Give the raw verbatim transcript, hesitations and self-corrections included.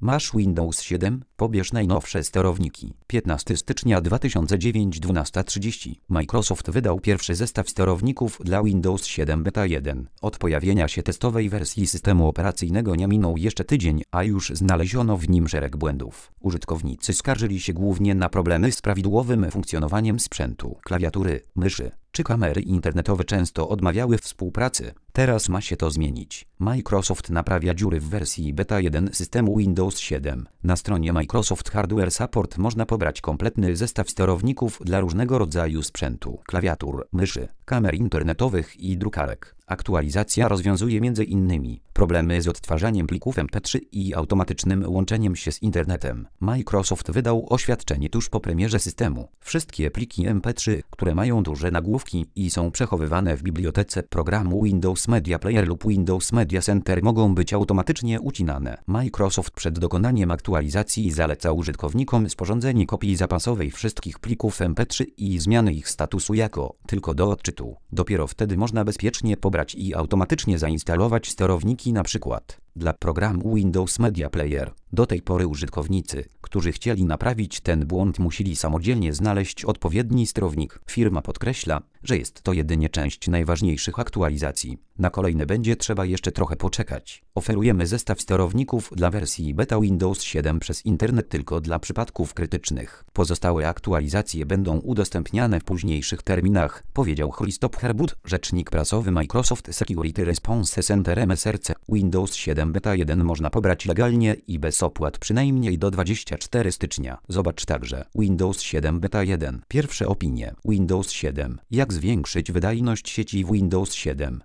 Masz Windows siedem? Pobierz najnowsze sterowniki. piętnastego stycznia dwa tysiące dziewiątego, dwunasta trzydzieści. Microsoft wydał pierwszy zestaw sterowników dla Windows siedem Beta jeden. Od pojawienia się testowej wersji systemu operacyjnego nie minął jeszcze tydzień, a już znaleziono w nim szereg błędów. Użytkownicy skarżyli się głównie na problemy z prawidłowym funkcjonowaniem sprzętu. Klawiatury, myszy czy kamery internetowe często odmawiały współpracy. Teraz ma się to zmienić. Microsoft naprawia dziury w wersji Beta jeden systemu Windows siedem. Na stronie Microsoft Hardware Support można pobrać kompletny zestaw sterowników dla różnego rodzaju sprzętu, klawiatur, myszy, kamer internetowych i drukarek. Aktualizacja rozwiązuje między innymi problemy z odtwarzaniem plików M P trzy i automatycznym łączeniem się z internetem. Microsoft wydał oświadczenie tuż po premierze systemu. Wszystkie pliki M P trzy, które mają duże nagłówki i są przechowywane w bibliotece programu Windows Media Player lub Windows Media Center, mogą być automatycznie ucinane. Microsoft przed dokonaniem aktualizacji zaleca użytkownikom sporządzenie kopii zapasowej wszystkich plików M P trzy i zmiany ich statusu jako tylko do odczytu. Dopiero wtedy można bezpiecznie pobrać i automatycznie zainstalować sterowniki, na przykład dla programu Windows Media Player. Do tej pory użytkownicy, którzy chcieli naprawić ten błąd, musieli samodzielnie znaleźć odpowiedni sterownik. Firma podkreśla, że jest to jedynie część najważniejszych aktualizacji. Na kolejne będzie trzeba jeszcze trochę poczekać. Oferujemy zestaw sterowników dla wersji beta Windows siedem przez internet tylko dla przypadków krytycznych. Pozostałe aktualizacje będą udostępniane w późniejszych terminach, powiedział Christoph Herbut, rzecznik prasowy Microsoft Security Response Center M S R C. Windows siedem Beta jeden można pobrać legalnie i bez opłat przynajmniej do dwudziestego czwartego stycznia. Zobacz także Windows siedem Beta jeden. Pierwsze opinie. Windows siedem. Jak zwiększyć wydajność sieci w Windows siedem?